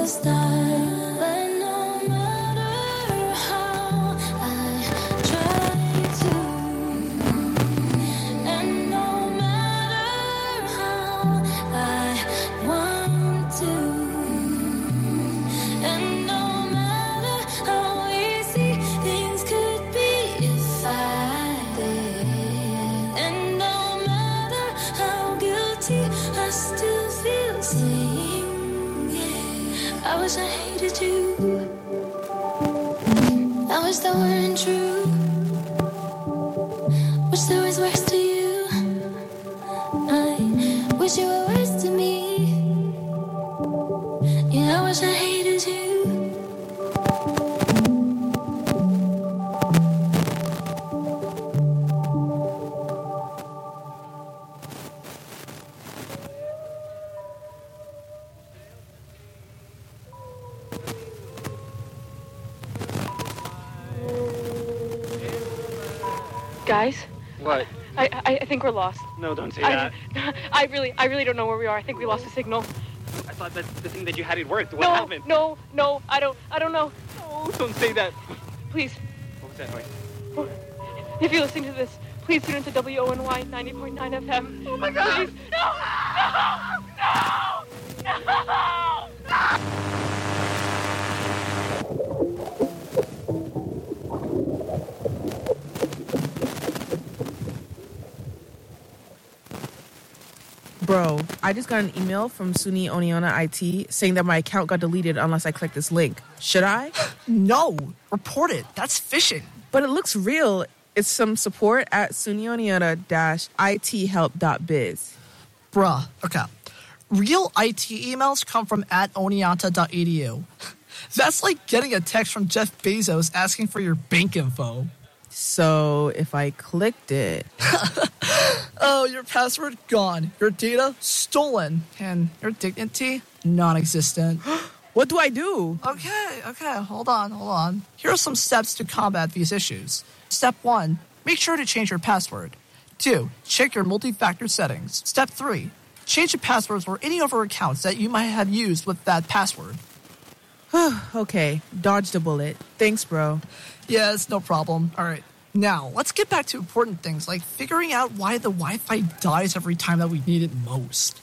the start. But no matter how I try to, and no matter how I want to, and no matter how easy things could be if I did, and no matter how guilty I still feel same. I wish I hated you. I wish that weren't true. Wish there was worse to you. I wish you were worse to me. Yeah, I wish I hated you. Guys? What? I think we're lost. No, don't say that. I really don't know where we are. I think we lost the signal. I thought that the thing that you had it worked. What happened? No, I don't know. No, don't say that. Please. What was that noise? If you're listening to this, please tune into WONY 90.9 FM. Oh my God! Please. No! Bro, I just got an email from SUNY Oneonta IT saying that my account got deleted unless I click this link. Should I? No, report it. That's phishing. But it looks real. It's some support at SUNYOneonta-ithelp.biz. Bruh, okay. Real IT emails come from @oneonta.edu. That's like getting a text from Jeff Bezos asking for your bank info. So if I clicked it... Oh, your password gone. Your data stolen. And your dignity non-existent. What do I do? Okay, hold on. Here are some steps to combat these issues. Step 1, make sure to change your password. 2, check your multi-factor settings. Step 3, change the passwords for any other accounts that you might have used with that password. Okay, dodged a bullet. Thanks, bro. Yeah, it's no problem. All right. Now, let's get back to important things like figuring out why the Wi-Fi dies every time that we need it most.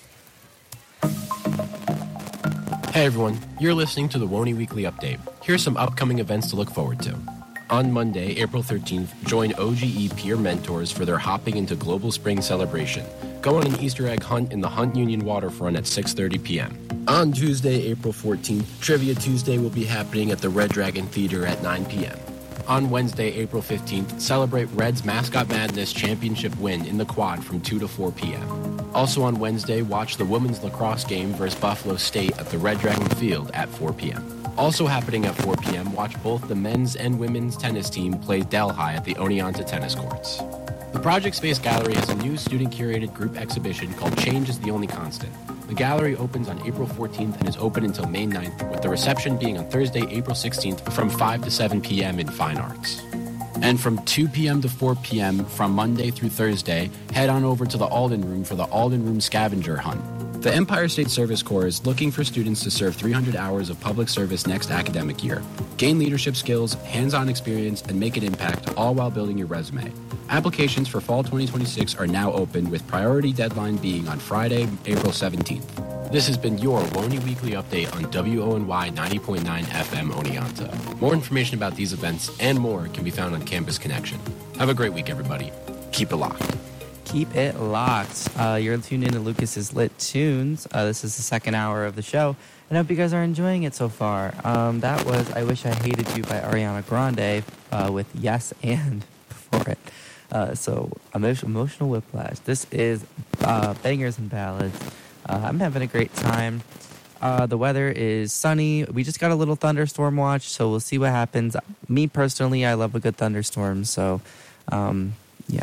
Hey everyone, you're listening to the WONY Weekly Update. Here's some upcoming events to look forward to. On Monday, April 13th, join OGE peer mentors for their Hopping into Global Spring celebration. Go on an Easter egg hunt in the Hunt Union waterfront at 6:30 p.m. On Tuesday, April 14th, Trivia Tuesday will be happening at the Red Dragon Theater at 9 p.m. On Wednesday, April 15th, celebrate Reds Mascot Madness Championship win in the Quad from 2 to 4 p.m. Also on Wednesday, watch the women's lacrosse game versus Buffalo State at the Red Dragon Field at 4 p.m. Also happening at 4 p.m., watch both the men's and women's tennis team play Delhi at the Oneonta tennis courts. The Project Space Gallery has a new student-curated group exhibition called Change is the Only Constant. The gallery opens on April 14th and is open until May 9th, with the reception being on Thursday, April 16th from 5 to 7 p.m. in Fine Arts. And from 2 p.m. to 4 p.m. from Monday through Thursday, head on over to the Alden Room for the Alden Room Scavenger Hunt. The Empire State Service Corps is looking for students to serve 300 hours of public service next academic year. Gain leadership skills, hands-on experience, and make an impact, all while building your resume. Applications for fall 2026 are now open, with priority deadline being on Friday, April 17th. This has been your WONY Weekly Update on WONY 90.9 FM Oneonta. More information about these events and more can be found on Campus Connection. Have a great week, everybody. Keep it locked. Keep it locked. You're tuned into Lucas's Lit Tunes. This is the second hour of the show, and I hope you guys are enjoying it so far. That was I Wish I Hated You by Ariana Grande with Yes and before it. So emotional whiplash. This is Bangers and Ballads. I'm having a great time. The weather is sunny. We just got a little thunderstorm watch, so we'll see what happens. Me personally, I love a good thunderstorm, so yeah.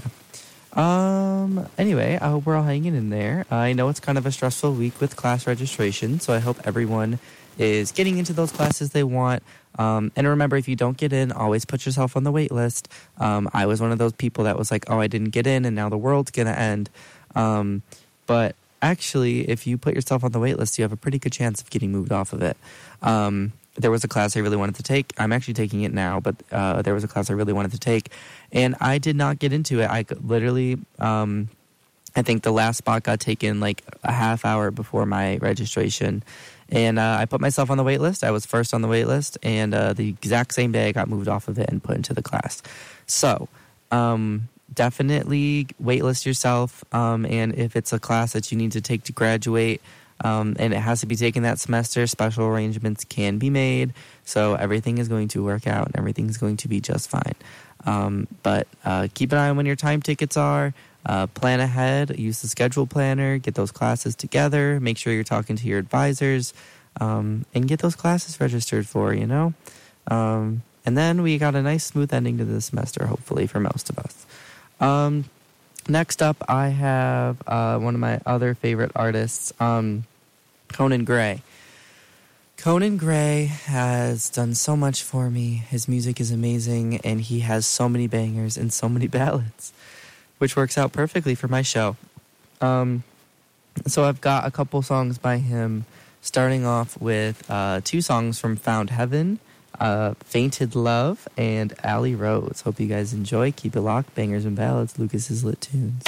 Anyway, I hope we're all hanging in there. I know it's kind of a stressful week with class registration, so I hope everyone is getting into those classes they want. And remember, if you don't get in, always put yourself on the wait list. I was one of those people that was like, oh, I didn't get in, and now the world's going to end. But actually, if you put yourself on the wait list, you have a pretty good chance of getting moved off of it. There was a class I really wanted to take. I'm actually taking it now, but there was a class I really wanted to take, and I did not get into it. I literally, I think the last spot got taken like a half hour before my registration, and I put myself on the wait list. I was first on the wait list, and the exact same day I got moved off of it and put into the class. So definitely waitlist yourself, and if it's a class that you need to take to graduate, and it has to be taken that semester, special arrangements can be made, so everything is going to work out and everything's going to be just fine. But keep an eye on when your time tickets are. Plan ahead, use the schedule planner, get those classes together, make sure you're talking to your advisors, and get those classes registered for, you know? And then we got a nice smooth ending to the semester, hopefully, for most of us. Next up, I have one of my other favorite artists, Conan Gray. Conan Gray has done so much for me. His music is amazing, and he has so many bangers and so many ballads, which works out perfectly for my show. So I've got a couple songs by him, starting off with 2 songs from Found Heaven, Fainted Love, and Alley Rose. Hope you guys enjoy. Keep it locked. Bangers and ballads. Lucas's Lit Tunes.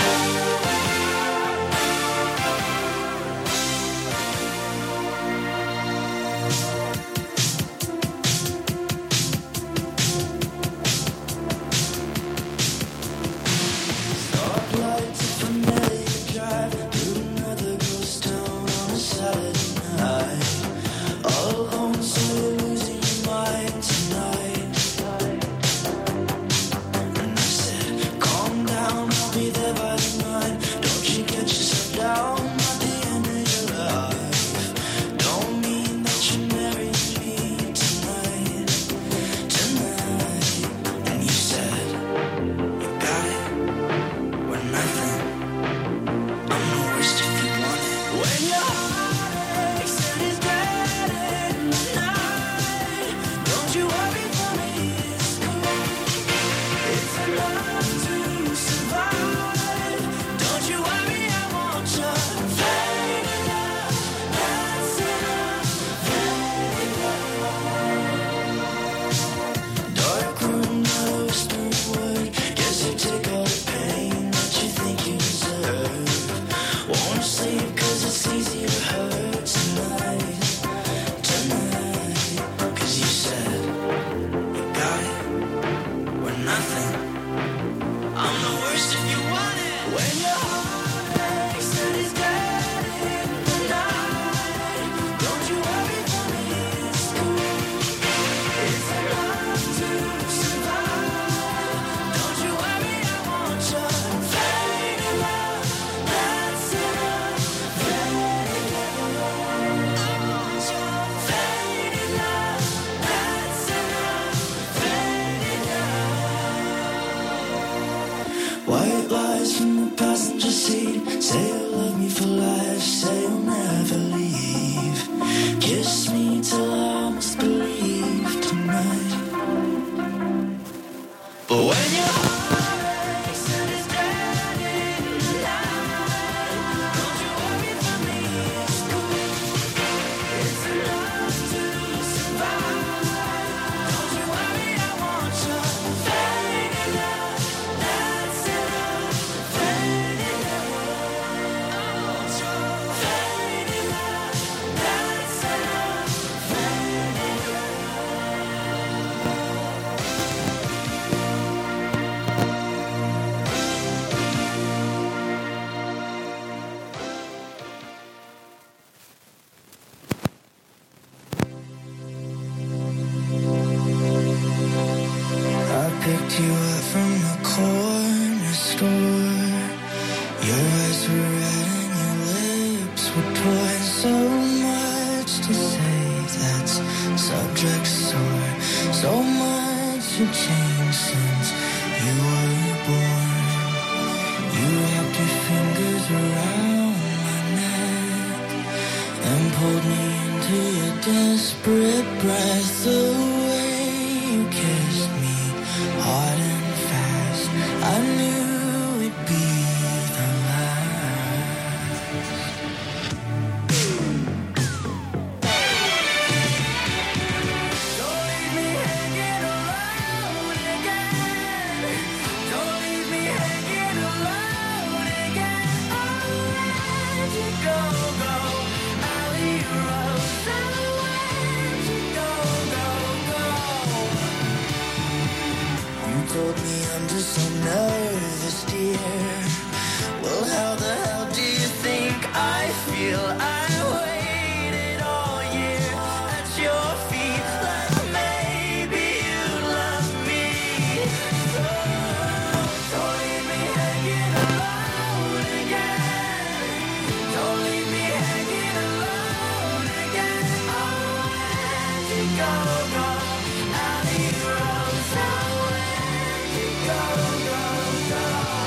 year. Well, how the hell do you think I feel? I waited all year at your feet, like maybe you'd love me. So don't leave me hanging alone again. Don't leave me hanging alone again. Oh, where'd you go, go? Alley Rose, oh, where'd you go, go, go?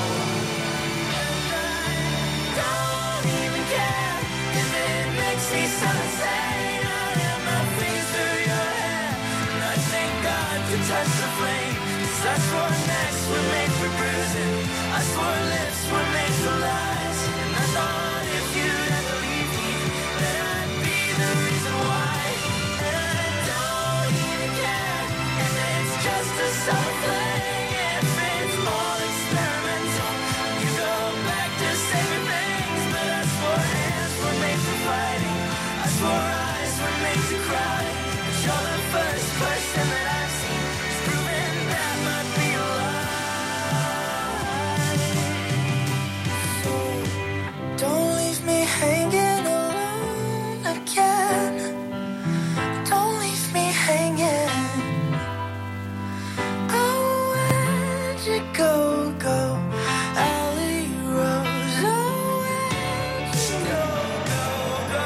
Don't even care if it makes me so insane. I ran my fingers through your hair, and I thank God to touch the flame. 'Cause I swore necks were made for bruising, I swore lips were made for lies, and I thought if you'd ever leave me, that I'd be the reason why. And I don't even care if it's just a summer fling, if it's all experimental. You go back to saving things, but I swore hands were made for fighting. I swore eyes were made to cry. But you're the first person that I've seen who's proven that might be a lie. So don't leave me hanging alone again. Don't leave me hanging. Oh, where'd you go, go? Alley Rose, oh, where'd you go, go, go?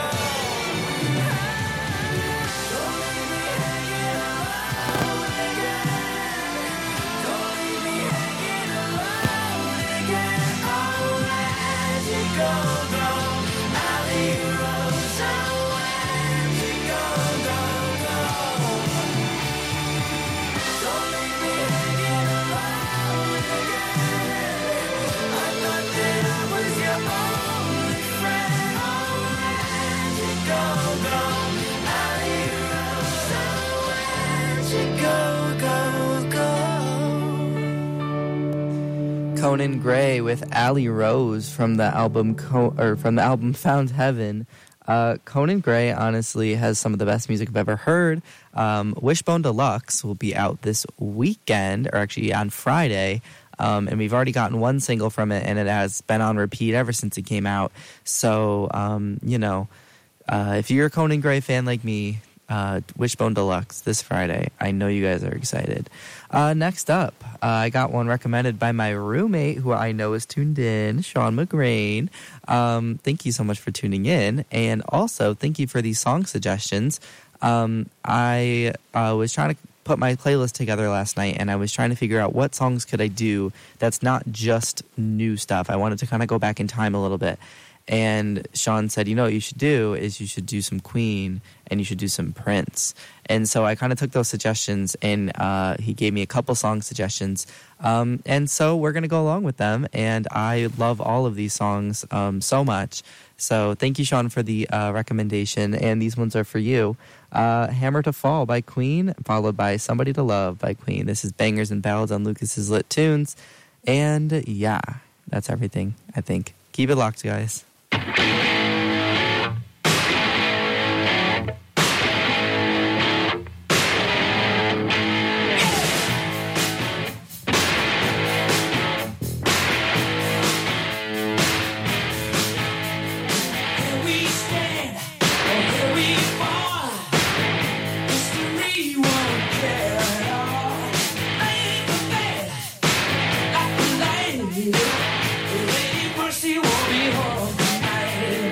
Don't leave me hanging alone again. Don't leave me hanging alone again. Oh, where'd you go, go? Alley Rose, oh, where'd you go, go, go? Don't leave me hanging alone again. I thought that I was your only friend. Oh, where'd you go, go? Alley Rose, oh, where'd you go, go, go? Conan Gray with Alley Rose from the album Found Heaven. Conan Gray honestly has some of the best music I've ever heard. Wishbone Deluxe will be out this weekend, or actually on Friday. And we've already gotten one single from it, and it has been on repeat ever since it came out. So, if you're a Conan Gray fan like me, Wishbone Deluxe this Friday. I know you guys are excited. Next up, I got one recommended by my roommate, who I know is tuned in, Sean McGrain. Thank you so much for tuning in, and also thank you for these song suggestions. I was trying to put my playlist together last night, and I was trying to figure out what songs could I do that's not just new stuff. I wanted to kind of go back in time a little bit. And Sean said, what you should do is you should do some Queen and you should do some Prince. And so I kind of took those suggestions, and he gave me a couple song suggestions. And so we're going to go along with them. And I love all of these songs so much. So thank you, Sean, for the recommendation. And these ones are for you. Hammer to Fall by Queen, followed by Somebody to Love by Queen. This is Bangers and Ballads on Lucas's Lit Tunes. And yeah, that's everything, I think. Keep it locked, guys. Mercy won't be home tonight.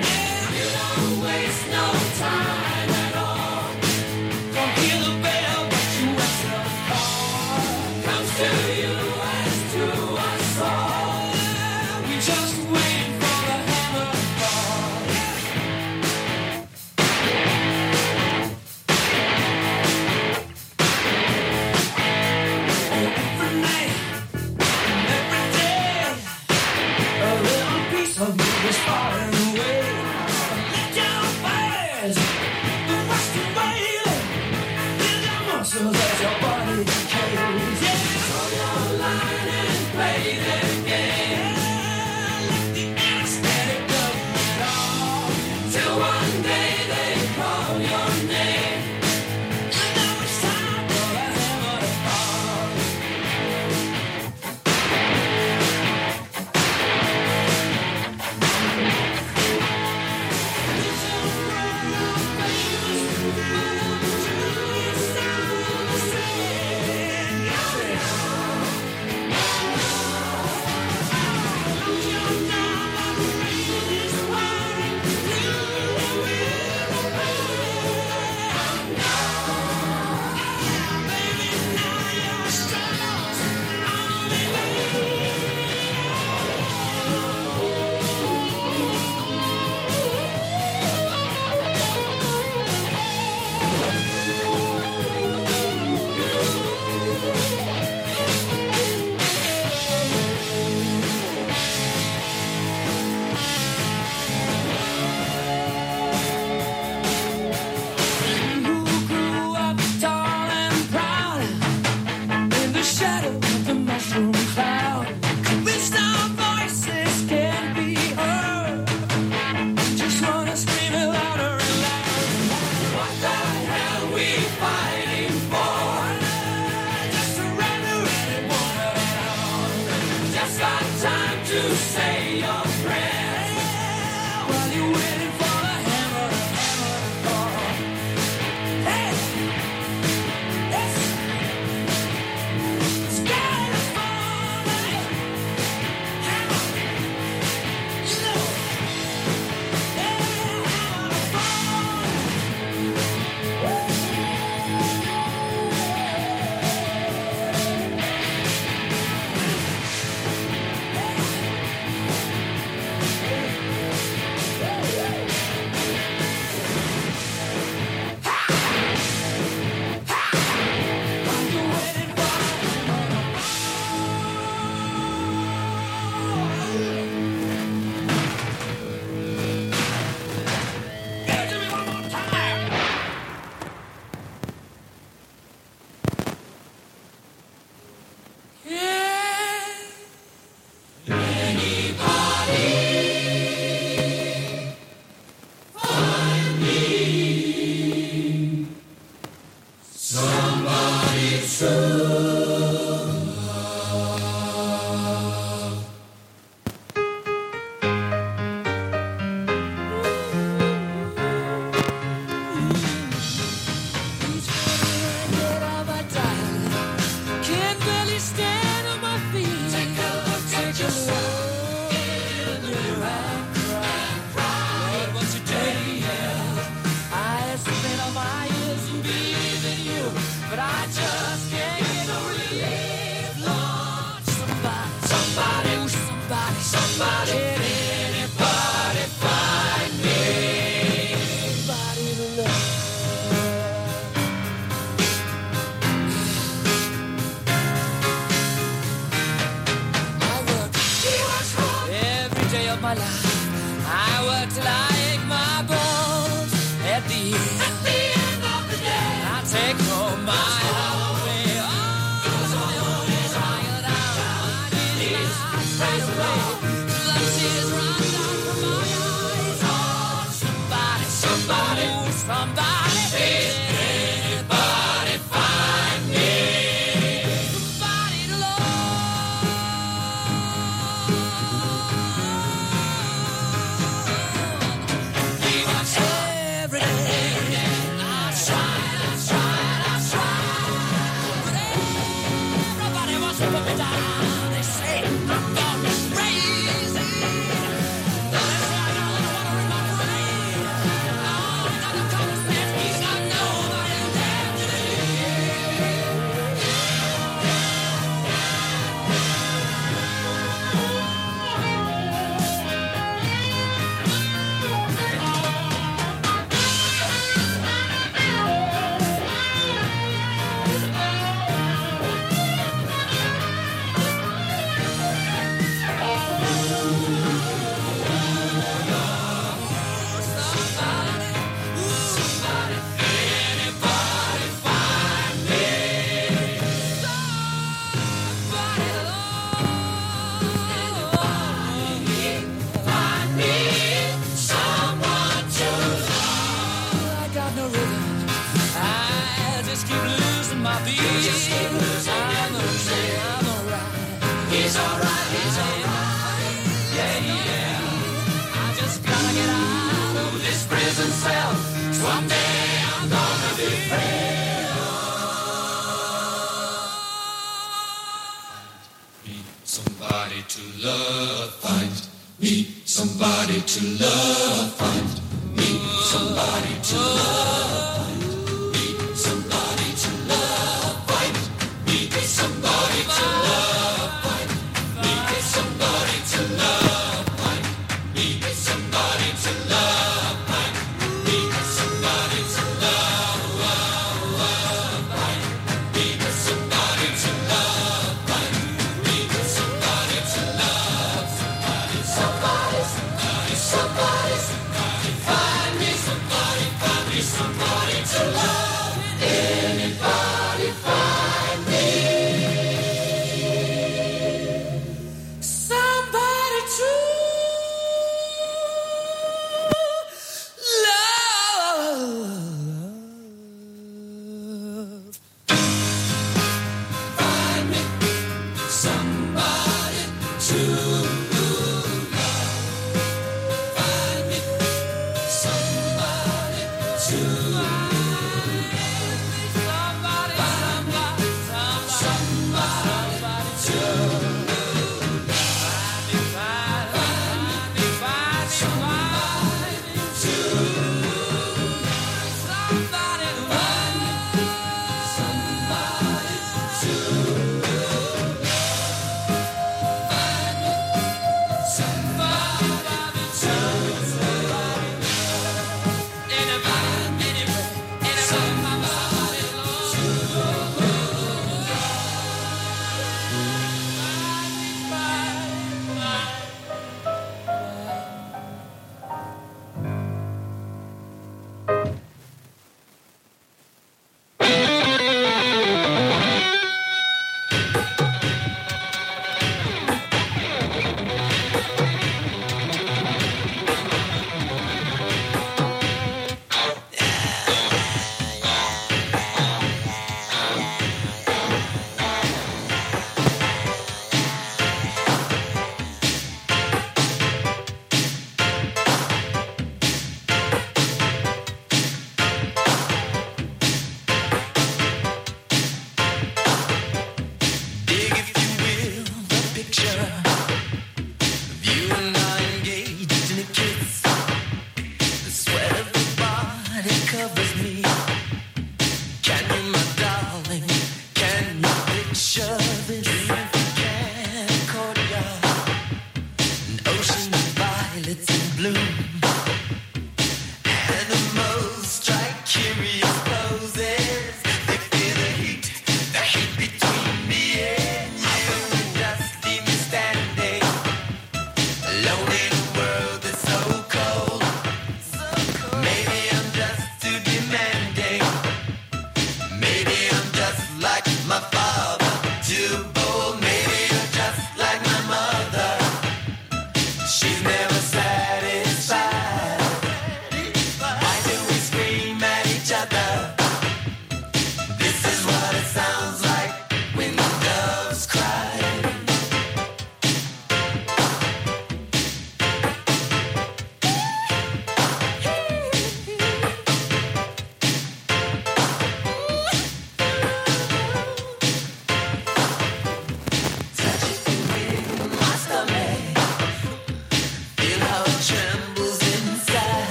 fighting for. Just surrender any moment at all. Just got time to say your prayers while you're waiting for the hammer to fall. Hey, yes, sky is falling. Hammer, you know, yeah, hammer to fall. Can't barely stand on my feet. Take a look at yourself. And cry. Lord, what's your day? I have spent all my years in believing you, but I just can't get no relief. Lord, somebody, ooh, somebody, can anybody find me? Somebody to love. Every day of my life, I work till I ache my bones. At the end of the day, I take home my holiday. Tired out, my knees right away. The tears run down from my eyes. Oh, somebody, can anybody find me? Somebody to love. Every day, I try. But everybody wants to put me down. They say I'm going crazy. They say I don't want to read my brain. Oh, you got no common sense. He's got nobody there to He's alright. Yeah. I just gotta get out of this prison cell. Someday I'm gonna be free. Need somebody to love. Find me somebody to love. Find me somebody to love. Find me somebody to love. Find me somebody to love. Somebody to love, I need somebody to love, I need somebody to love, I need somebody to love, I need somebody to love, somebody,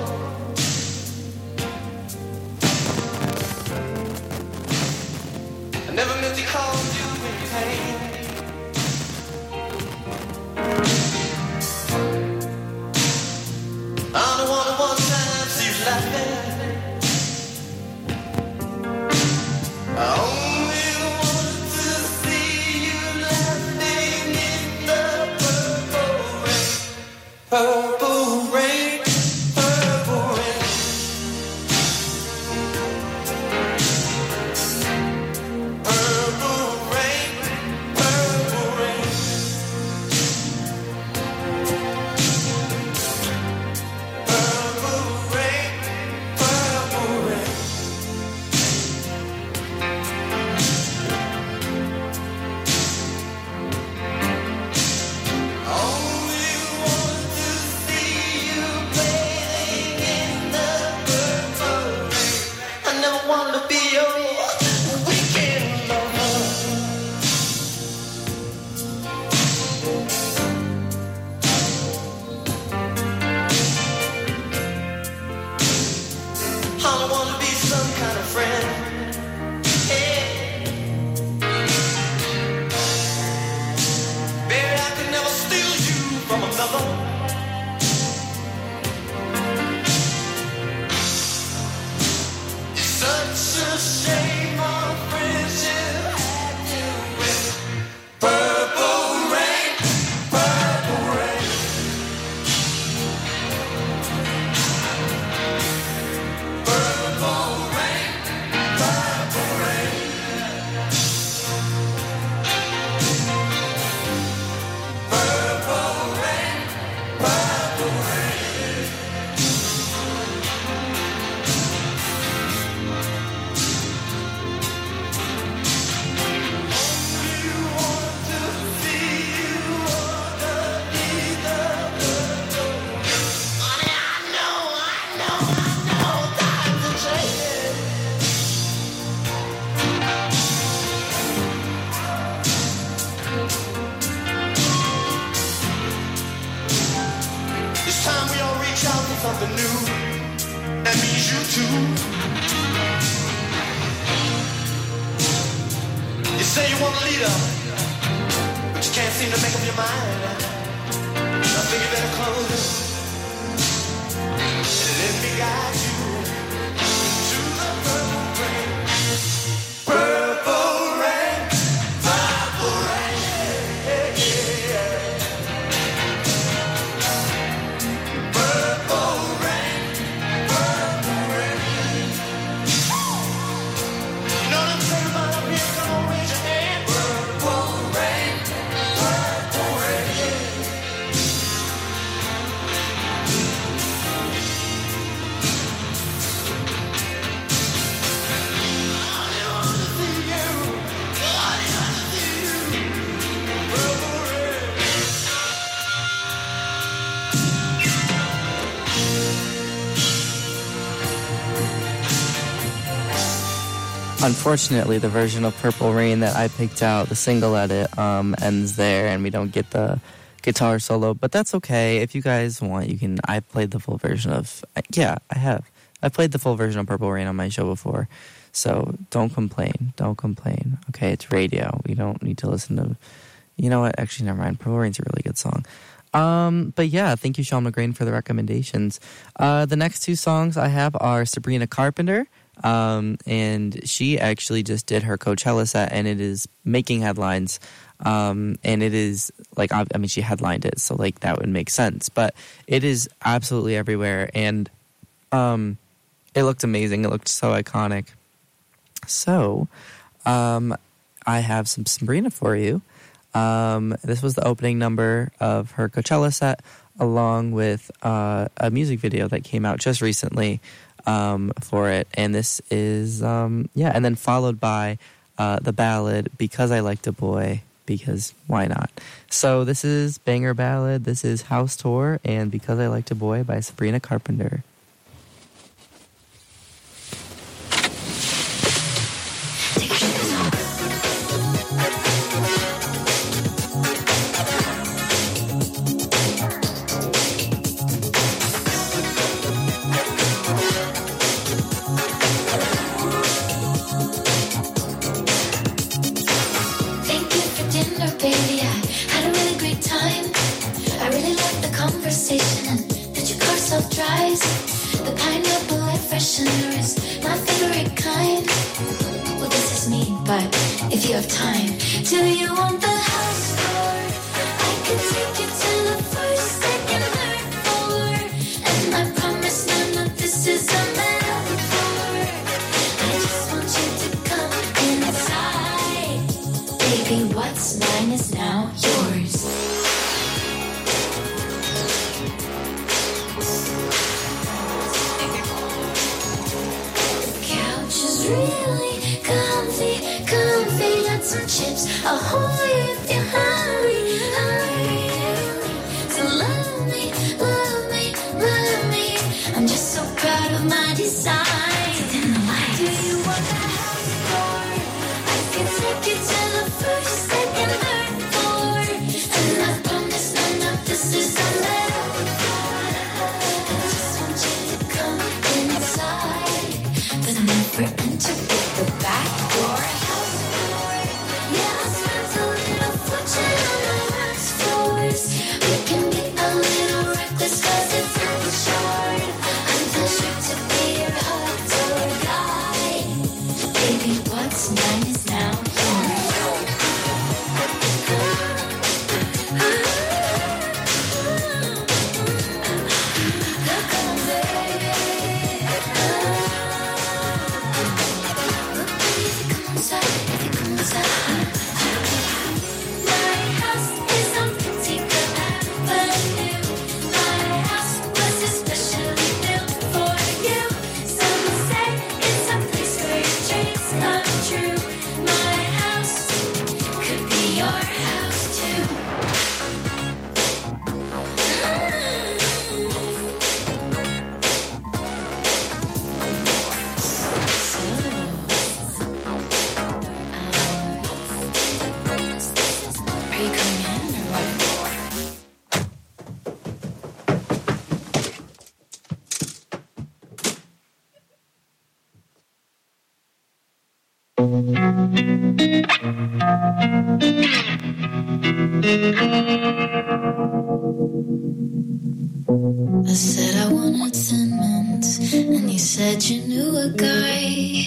I never meant to cause you any pain. I only wanted one time to see you laughing. I only wanted to see you laughing in the purple rain. Purple rain, purple rain. Purple rain, purple rain. Purple rain, purple rain. Only want to see you bathing in the purple rain. I never wanted to be your weekend lover. I want to be some kind of friend. Hey. Baby, I could never steal you from another. It's such a shame our friendship had to end. Purple rain, purple rain. Purple rain, purple rain. Purple rain, purple rain. Only want to see you underneath the purple rain. Honey, I know, times are changing. It's time we all reach out for something new. That means you too. You say you want a leader, but you can't seem to make up your mind. I think you better close it and let me guide you to the purple rain. Purple rain, purple rain. Yeah, yeah, yeah. Purple rain, purple rain. You know what I'm saying about up here? Come on, raise your hand. Purple rain, purple rain. I want to see you. I want to see you. Purple rain. Unfortunately, the version of Purple Rain that I picked out, the single edit, ends there, and we don't get the guitar solo. But that's okay. If you guys want, you can. I played the full version of. Yeah, I have. I played the full version of Purple Rain on my show before, so don't complain. Don't complain. Okay, it's radio. We don't need to listen to. You know what? Actually, never mind. Purple Rain's a really good song. But yeah, thank you, Sean McGrain, for the recommendations. The next two songs I have are Sabrina Carpenter. And she actually just did her Coachella set, and it is making headlines. And it is like, I mean, she headlined it, so like that would make sense, but it is absolutely everywhere. And, it looked amazing. It looked so iconic. So, I have some Sabrina for you. This was the opening number of her Coachella set, along with, a music video that came out just recently, for it. And this is, and then followed by, the ballad, Because I Liked a Boy, because why not? So this is Banger Ballad, this is House Tour, and Because I Liked a Boy by Sabrina Carpenter. generous, my favorite kind. Well, this is me, but if you have time, do you want the house floor? I can take you to the first, second, third floor, and I promise none of this is a metaphor. I just want you to come inside, baby. What's mine is now yours. Really comfy, comfy. Got some chips. I'll hold you if you're hungry, hungry. So love me, love me, love me. I'm just so proud of my design. Do you want the house floor? I can take you to the first, second, third floor, and I promise none of this is a metaphor. I just want you to come inside, but I'm never enter the back door. Yeah, I spent a little fortune on the wax floors. We can be a little reckless 'cause it's really short. I'm not sure to be your hot door guy. Baby, what's mine is now yours. Come, baby. My house is on Petite Avenue. My house was especially built for you. Some say it's a place where your dreams come true. My house could be your house too. Are you coming in or what? I said I wanted 10 minutes, and you said you knew a guy.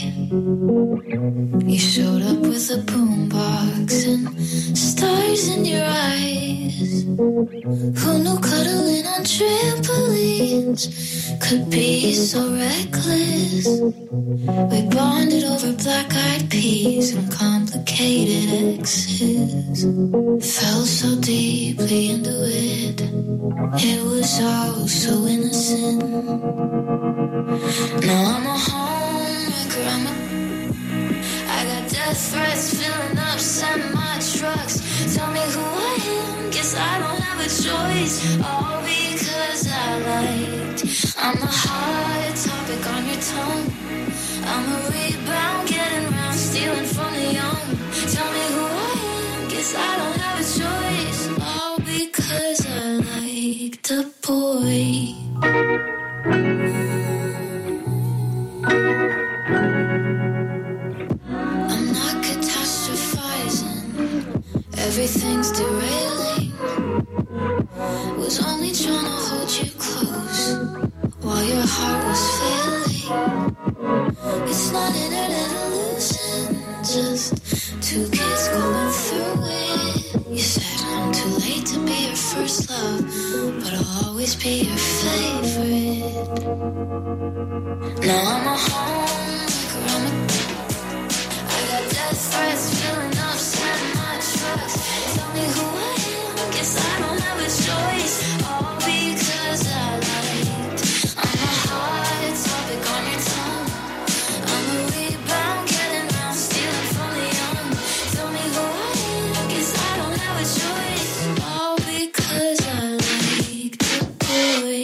You showed up with a boombox and stars in your eyes. Who knew cuddling on trampolines could be so reckless? We bonded over black-eyed peas and complicated exes. Fell so deeply into it. It was all so innocent. Now I'm a homemaker, I got death threats filling up semi-trucks. Tell me who I am, guess I don't have a choice. All because I liked. I'm a hot topic on your tongue. I'm a rebound, getting round, stealing from the young. Tell me who I am, guess I don't have a choice. All because I liked a boy. I'm not catastrophizing, everything's derailing. Was only trying to hold you close while your heart was failing. It's not internet illusion, just two kids going through it. You said I'm too late to be your first love, but I'll always be your favorite. Now I'm a homemaker, I got death threats filling up semi-trucks. Tell me who I am, guess I don't have a choice. All because I liked. I'm a hot topic on your tongue. I'm a rebound, getting round, stealing from the young. Tell me who I am, guess I don't have a choice. All because I liked the boy.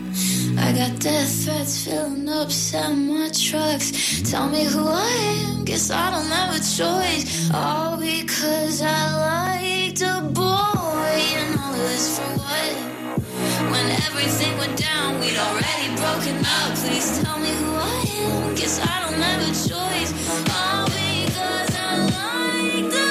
I got death threats filling up semi-trucks. Tell me who I am, Guess I don't have a choice. All because I liked a boy. And all this for what? When everything went down, we'd already broken up. Please tell me who I am. Guess I don't have a choice. All because I liked a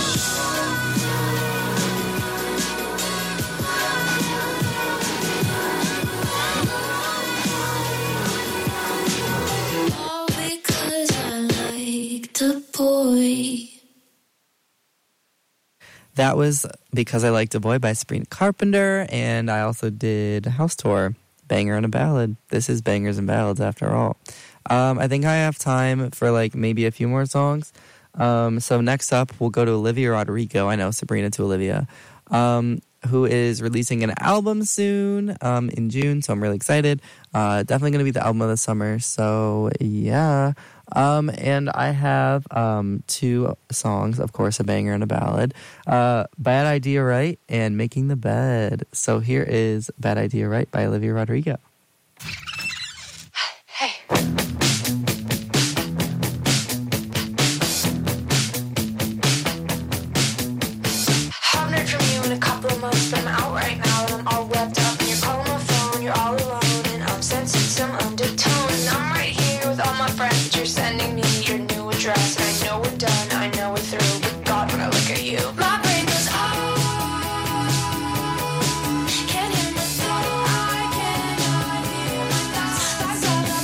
boy. All because I liked a boy. That was Because I Liked a Boy by Sabrina Carpenter, and I also did House Tour, Banger and a Ballad. This is Bangers and Ballads after all. I think I have time for like maybe a few more songs. So next up, we'll go to Olivia Rodrigo. I know, Sabrina to Olivia, who is releasing an album soon in June, so I'm really excited. Definitely going to be the album of the summer, so yeah. And I have two songs, of course, a banger and a ballad. Bad Idea Right and Making the Bed. So here is Bad Idea Right by Olivia Rodrigo. Hey. Haven't heard from you in a couple of months, but I'm out right now and I'm all wrapped up. And you're calling my phone, you're all alone, and I'm sensing some undertone. And I'm right here with all my friends. You're sending me your new address, and I know we're done, I know we're through. But God, when I look at you, my brain goes, oh. Can't hear my thoughts. I cannot hear my thoughts. That's all I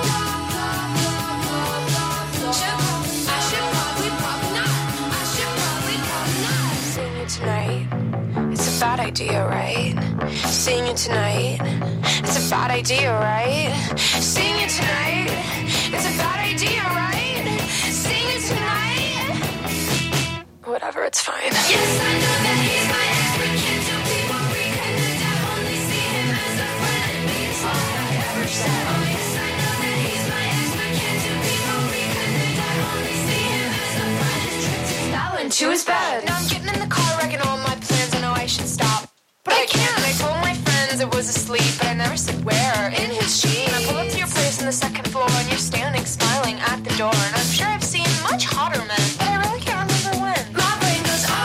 Seeing you tonight, it's a bad idea, right? Seeing you tonight, it's a bad idea, right? Seeing you tonight, it's a bad idea, right? Seeing you tonight, whatever, it's fine. Yes, I know that he's my ex, but can't tell people reconnect. I only see him as a friend. Means all I ever said. Oh yes, I know that he's my ex, but can't tell people reconnect. I only see him as a friend. His tricks and style into his bed. Now I'm getting in the car, wrecking all my plans. I know I should stop, but I can't. I told my friends it was asleep, but I never said where. In his sheet. And I pull up to your place on the second floor, and you're standing smiling at the door. And I'm sure I've seen much hotter men, but I really can't remember when. My brain goes, oh.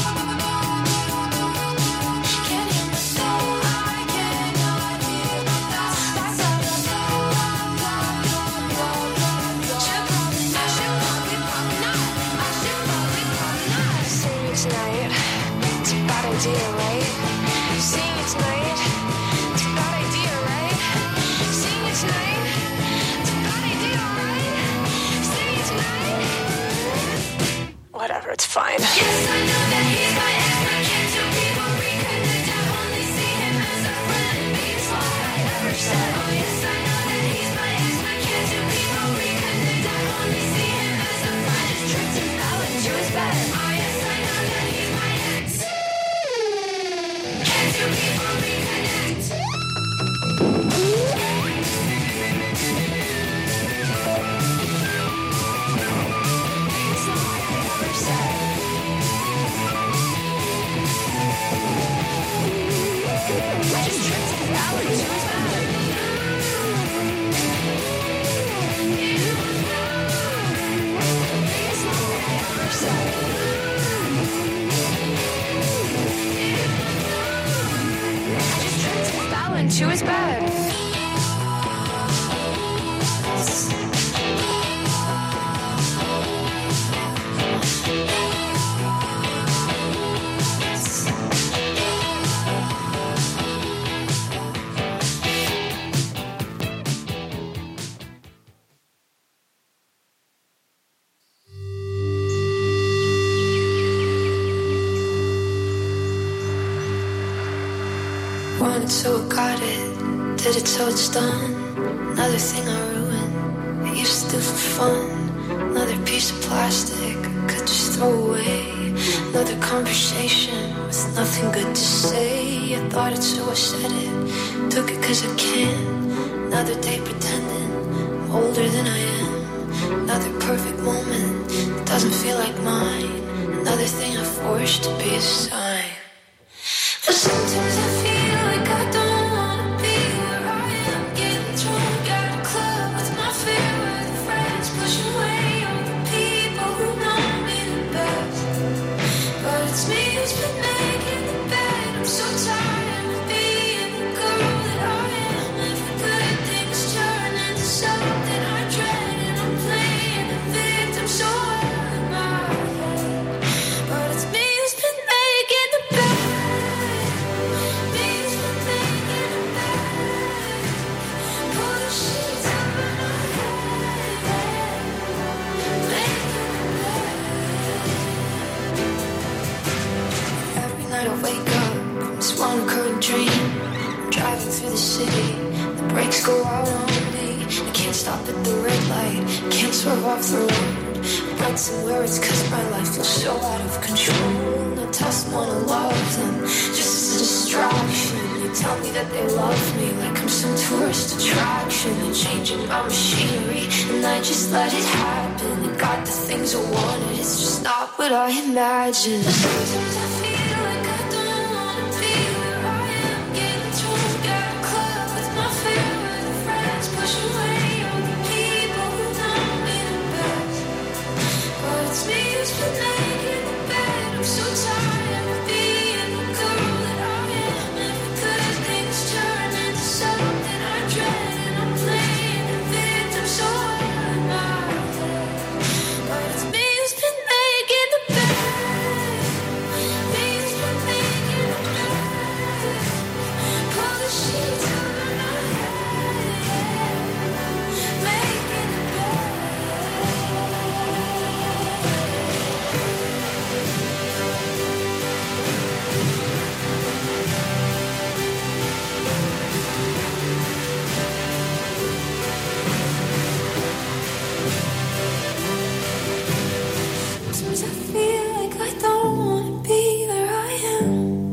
Can't hear my soul. I cannot hear my thoughts. That's all I Seeing you tonight, it's a bad idea, right? Seeing you tonight, it's a bad idea, right? Seeing you tonight, it's a bad idea, right? Seeing you tonight, whatever, it's fine. Yes, I know that he's my ex, but can't tell people reconnect. I only see him as a friend. Means all I ever said. Oh yes, I know that he's my ex, but can't tell people reconnect. I only see him as a friend. His tricks and fell into his bed. Oh yes, I know that he's my ex. Can't tell people reconnect. Means all I ever said. His tricks and fell into his bed. Means all I ever said. Just tricks and fell into his bed. Want it so I got it, did it so it's done. Another thing I ruined, I used to do for fun. Another piece of plastic I could just throw away. Another conversation with nothing good to say. I thought it so I said it, took it cause I can. Another day pretending I'm older than I am. Another perfect moment that doesn't feel like mine. Another thing I forced to be a sign. But sometimes I feel like I don't wanna be where I am. Getting drunk at a club with my favorite friends, pushing away all the people. go out on me. I can't stop at the red light, can't swerve off the road. But somewhere it's 'cause my life feels so out of control. I tell someone I love them, just as a distraction. They tell me that they love me like I'm some tourist attraction. They're changing my machinery, and I just let it happen. I got the things I wanted, it's just not what I imagined. Sometimes I feel like I don't wanna be where I am. Getting drunk at a club with my favorite friends, pushing away all the people who know me the best. But it's me who's been making the bed. I'm so tired of being the girl that I am. Every good thing's turned into something I dread, and I'm playing the victim so hard in my head. But it's me who's been making the bed. Me who's been making the bed. Pull the sheets over my head. Making the bed. Sometimes I feel like I don't wanna be where I am.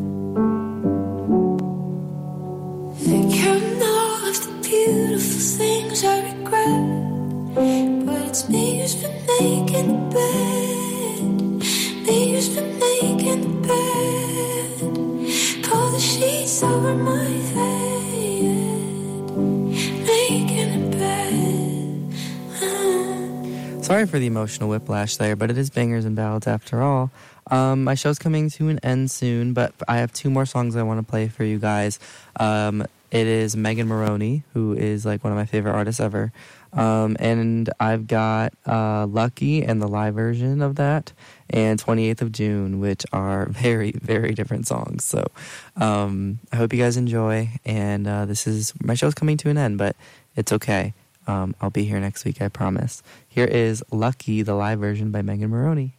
Thinking all of the beautiful things I regret. But it's me who's been making the bed. Me who's been making the bed. Pull the sheets over my head. Making the bed. Sorry for the emotional whiplash there, but it is bangers and ballads after all. My show's coming to an end soon, but I have two more songs I want to play for you guys. It is Megan Moroney, who is like one of my favorite artists ever. And I've got Lucky and the live version of that, and 28th of June, which are very, very different songs. So I hope you guys enjoy, and my show's coming to an end, but it's okay. I'll be here next week, I promise. Here is Lucky, the live version by Megan Moroney.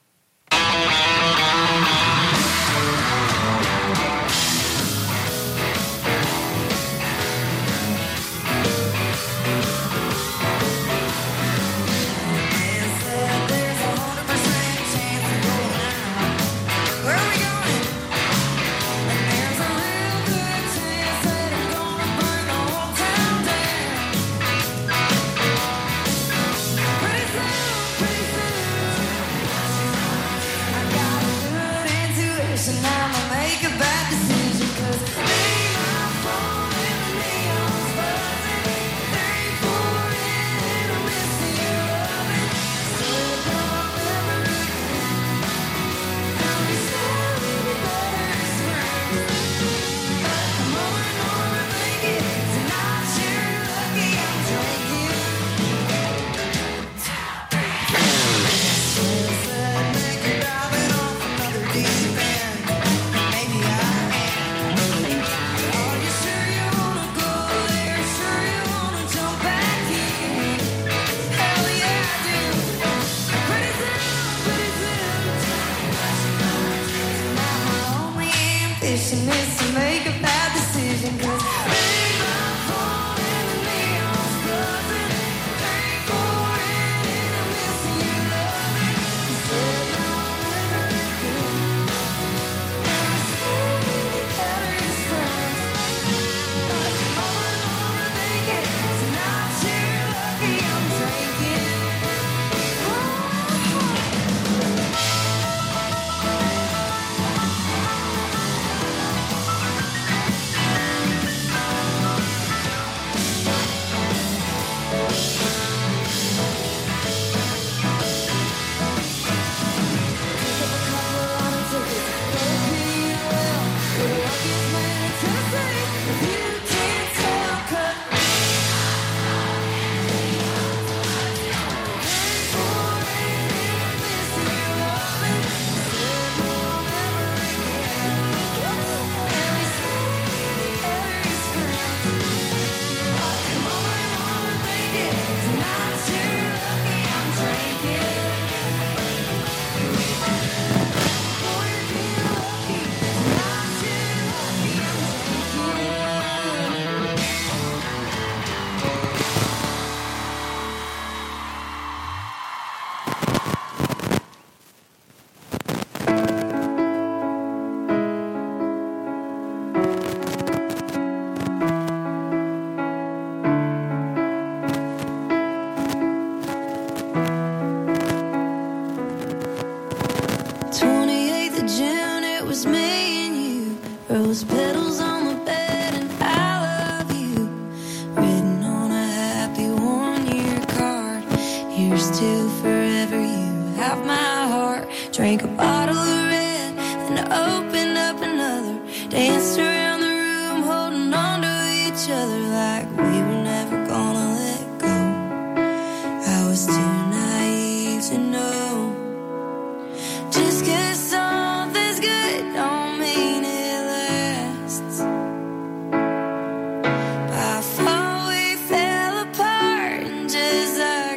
Here's to forever, you have my heart. Drank a bottle of red and opened up another. Danced around the room holding on to each other like we were never gonna let go. I was too naive to know. Just 'cause something's good don't mean it lasts. By fall we fell apart, and just like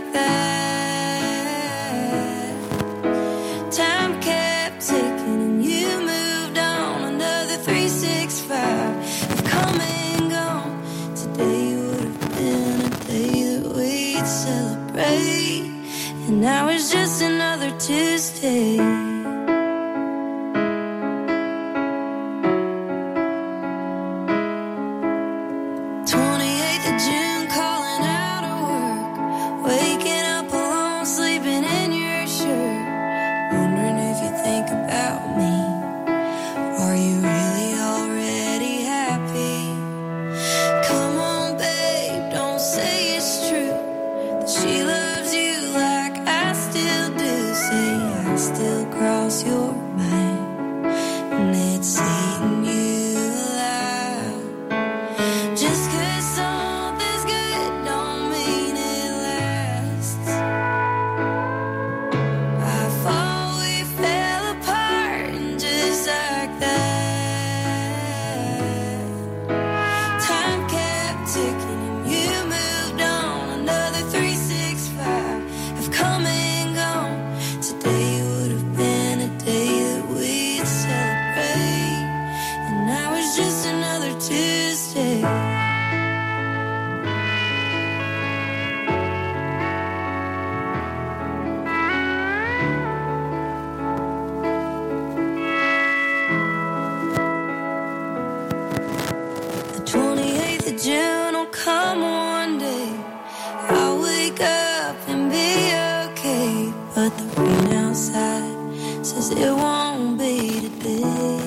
that, time kept ticking and you moved on. Another 365 have come and gone. Today would have been a day that we'd celebrate, and now it's just another Tuesday. 28th of June, calling out of work, waking up alone, sleeping in your shirt, wondering if you think about me. Are you really already happy? Come on, babe, don't say it's true that she loves you like I still do. Say I still cross your mind, and it's eating you alive. Just 'cause something's good don't mean it lasts. By fall we fell apart, and just like that, time kept ticking and you moved on. Another 365 have come and gone. Today would have been a day that we'd celebrate, and now it's just another Tuesday. The 28th of June will come one day. I'll wake up and be okay, but the rain outside says it won't be today.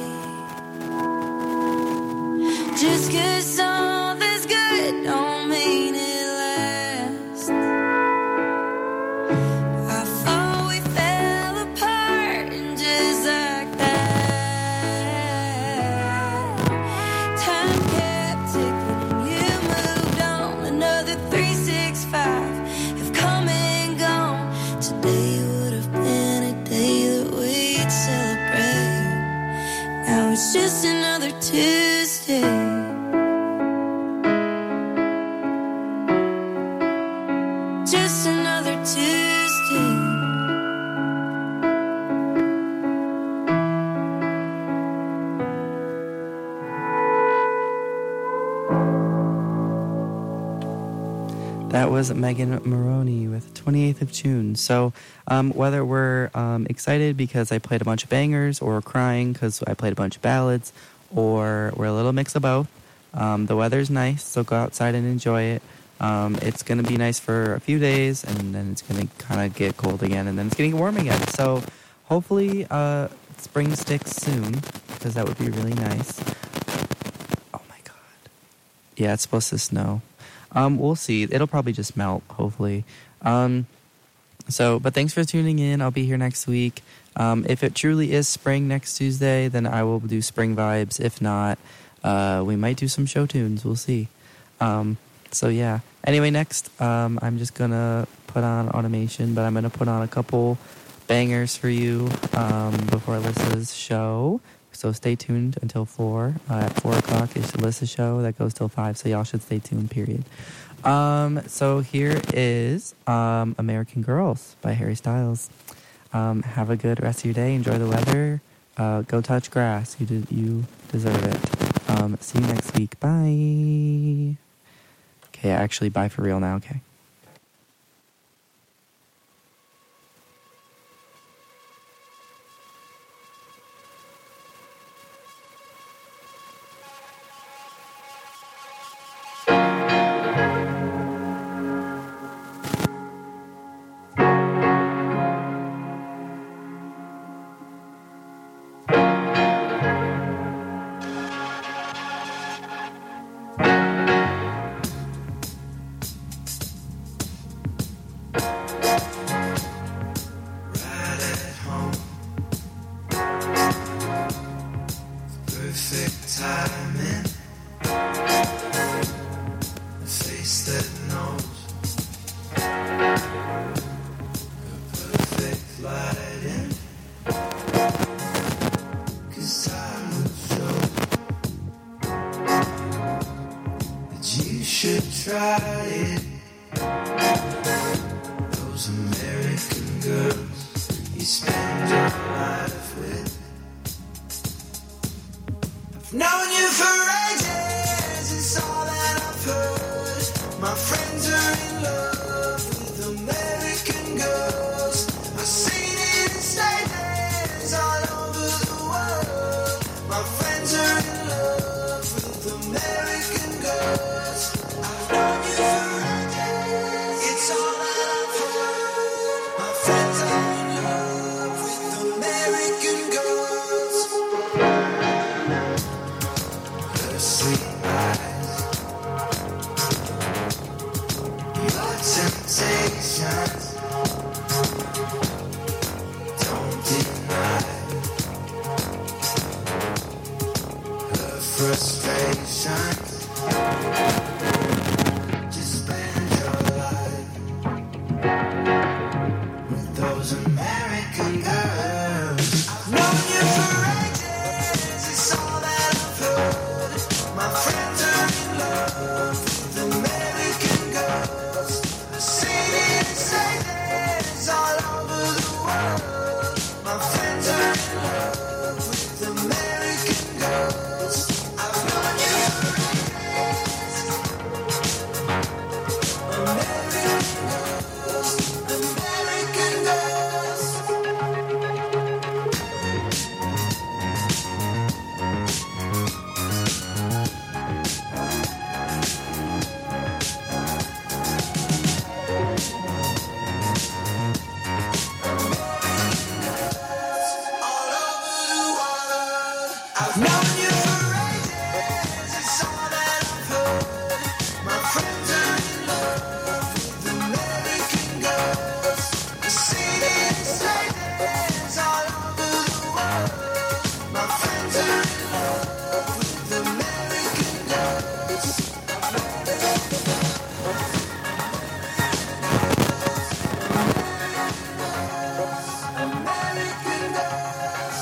Just 'cause something's good don't mean it lasts. I thought we fell apart, and just like that, time kept ticking and you moved on. Another 365 have come and gone. Today would have been a day that we'd celebrate. Now it's just another Tuesday. Just another Tuesday. That was Megan Maroney with 28th of June. So whether we're excited because I played a bunch of bangers, or crying because I played a bunch of ballads, or we're a little mix of both, the weather's nice, so go outside and enjoy it. It's going to be nice for a few days, and then it's going to kind of get cold again, and then it's going to get warm again. So hopefully spring sticks soon, because that would be really nice. Oh my God. Yeah, it's supposed to snow. We'll see. It'll probably just melt, hopefully. But thanks for tuning in. I'll be here next week. If it truly is spring next Tuesday, then I will do spring vibes. If not, we might do some show tunes. We'll see. So yeah. Anyway, next, I'm just gonna put on automation, but I'm gonna put on a couple bangers for you before Alyssa's show. So stay tuned until 4. At 4 o'clock is Alyssa's show. That goes till 5, so y'all should stay tuned, period. So here is American Girls by Harry Styles. Have a good rest of your day. Enjoy the weather. Go touch grass. You deserve it. See you next week. Bye. Okay, actually, bye for real now. Okay. right at home. Perfect timing. A face that knows. A perfect lighting. 'Cause time will show that you should try it. Those American girls you spend your life with. I've known you for ages, it's all that I've heard. My friends are in love with American girls. I've seen it in stadiums all over the world. My friends are in love with American girls. I've known you for ages, it's all that I've heard. My friends are in love with American girls. Her sweet eyes, your temptations, don't deny her frustrations. Just spend your life with those American girls. I've known you for ages, it's all that I've heard. My friends are in love with American girls. I've seen it in stadiums all over the world. My friends are in love with American girls. I've known you for ages. American girls, American girls. All over the world. I've known you for ages, it's all that I've heard. My friends are in love with American girls. I've seen it in stadiums all over the world. My friends are in love with American girls. American girls.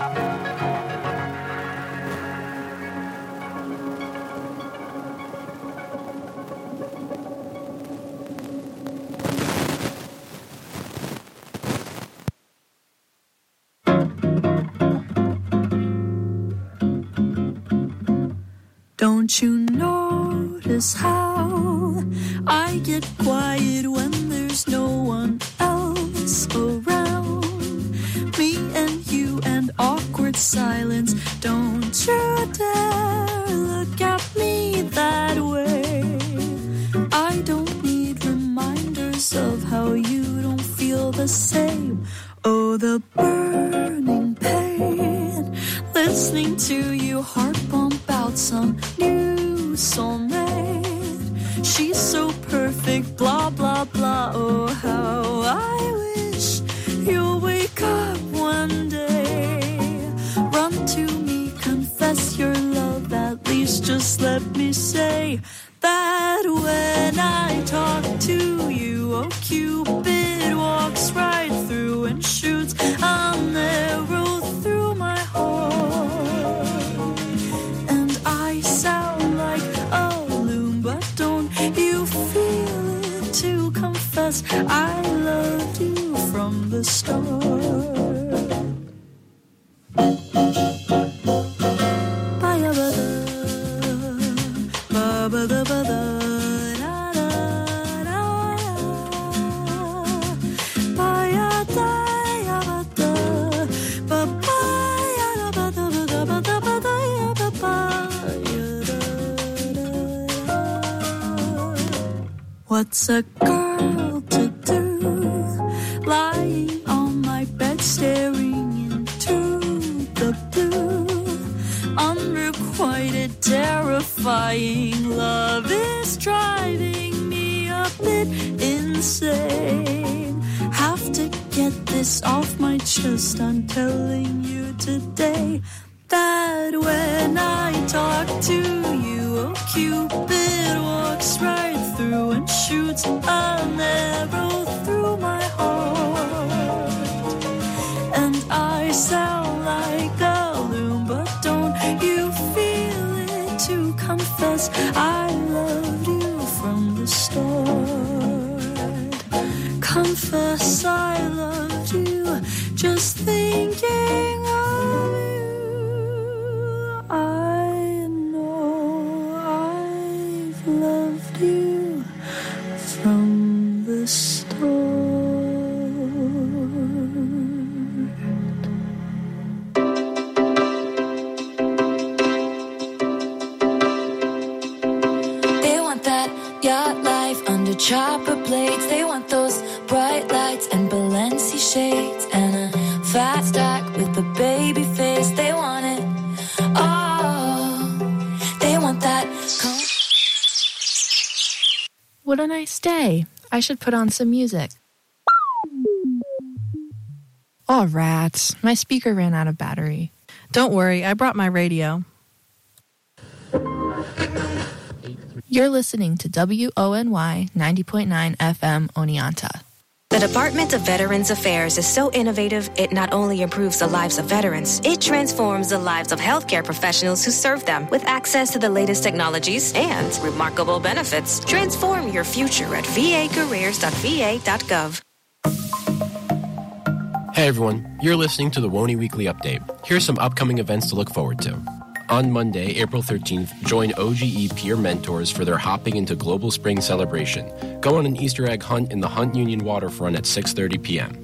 Don't you notice how I get quiet when there's no one else around? Me and you and awkward silence. Don't you dare look at me that way. I don't need reminders of how you don't feel the same. Oh, the burning pain. Listening to you heart pump out some new soulmate. She's so perfect, blah, blah, blah. Oh, how I wish you'll wake up one day. Run to me, confess your love. At least just let me say that when I talk to you, oh, Cupid walks right through and shoots an arrow through my heart. And I sound like a loon, but don't you feel it to confess I loved you from the start? What's a girl to do, lying on my bed staring into the blue? Unrequited, terrifying love is driving me a bit insane. this off my chest. I'm telling you today that when I talk to you, oh, Cupid walks right through and shoots an arrow through my heart. And I sound like a loon, but don't you feel it to confess I loved you from the start. Confess I loved you, just thinking of you. I know I've loved you from the start. They want that yacht life under chopper blades. They want those bright lights and Balenci shades and a fat stack with a baby face. They want it all. They want that. What a nice day. I should put on some music. Oh, rats. My speaker ran out of battery. Don't worry, I brought my radio. You're listening to WONY 90.9 FM Oneonta. The Department of Veterans Affairs is so innovative, it not only improves the lives of veterans, it transforms the lives of healthcare professionals who serve them with access to the latest technologies and remarkable benefits. Transform your future at vacareers.va.gov. Hey everyone, you're listening to the WONY Weekly Update. Here's some upcoming events to look forward to. On Monday, April 13th, join OGE peer mentors for their Hopping into Global Spring celebration. Go on an Easter egg hunt in the Hunt Union waterfront at 6:30 p.m.